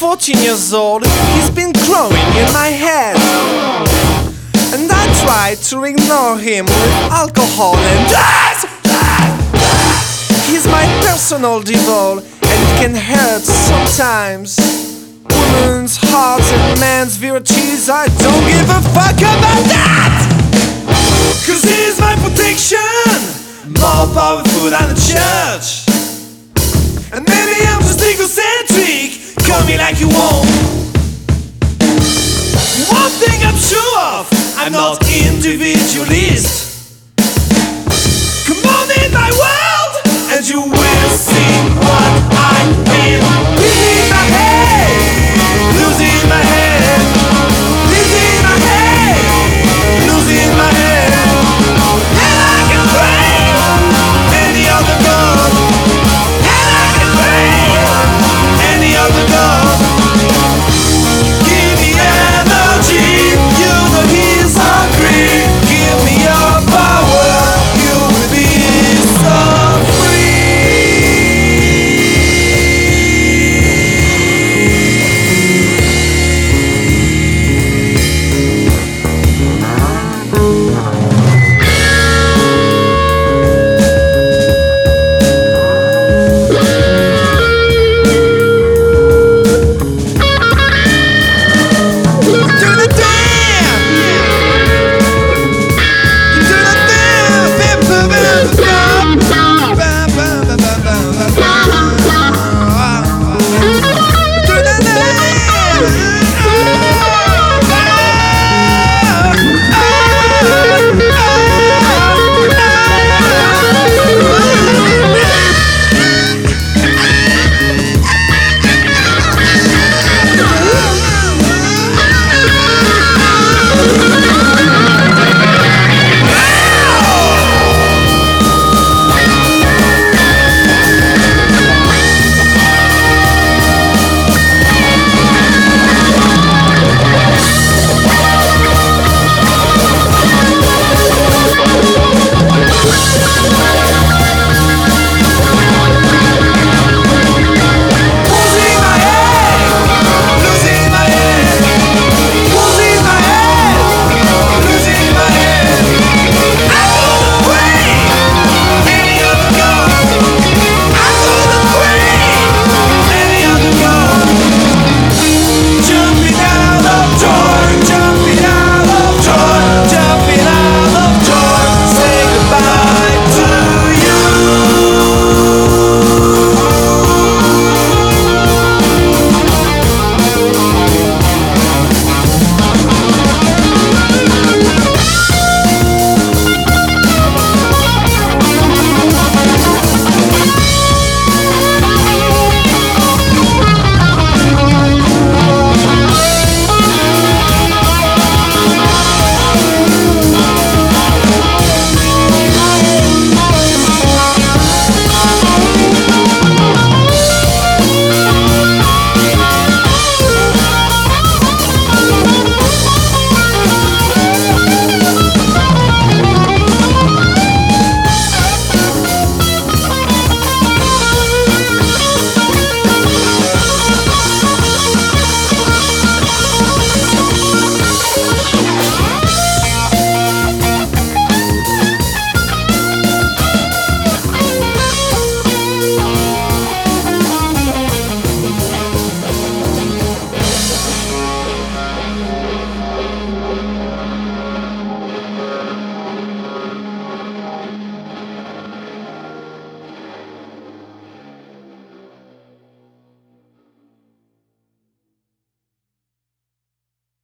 14 years old, he's been growing in my head. And I tried to ignore him with alcohol and drugs. He's my personal devil, and it can hurt sometimes. Women's hearts and men's virtues, I don't give a fuck about that! Cause he's my protection, more powerful than the church. And maybe I'm just egocentric, call me like you want. One thing I'm sure of, I'm not individualist.